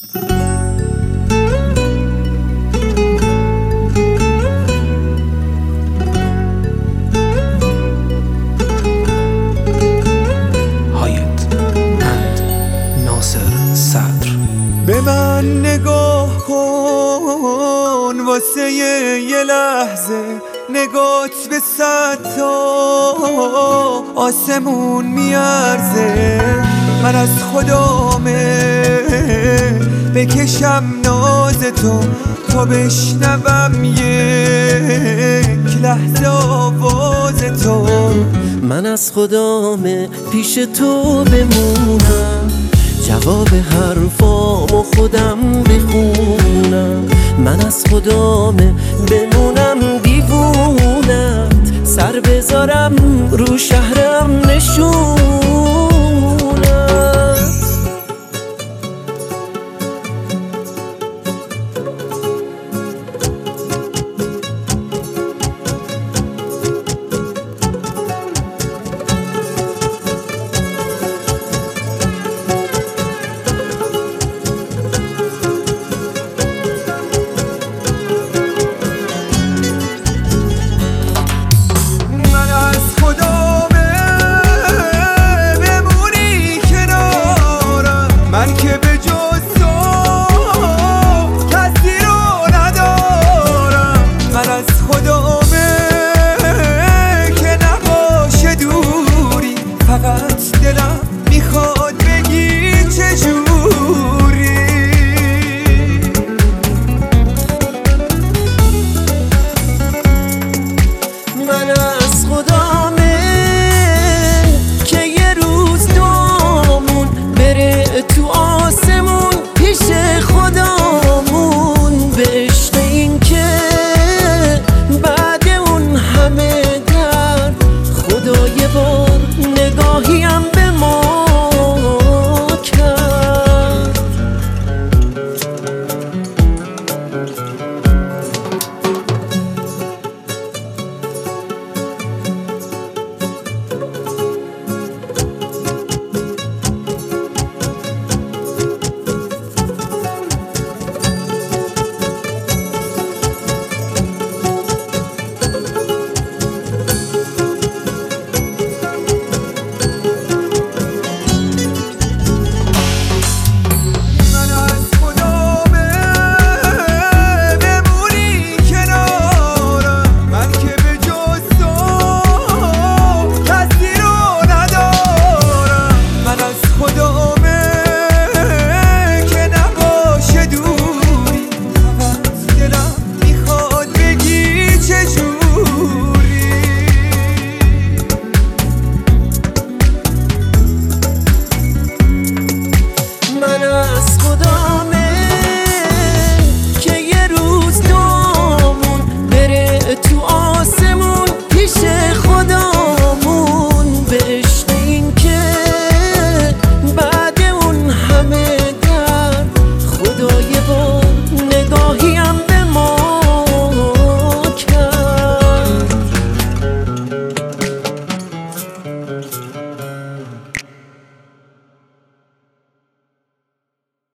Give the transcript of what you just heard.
به من نگاه کن واسه یه لحظه، نگات به 100 تا آسمون میارزه. من از خدامه بکشم ناز تو تا بشنوم یک لحظه آواز تو. من از خدامه پیش تو بمونم، جواب حرفامو خودم بخونم. من از خدامه بمونم دیوونت، سر بذارم رو شهرم نشونت. من که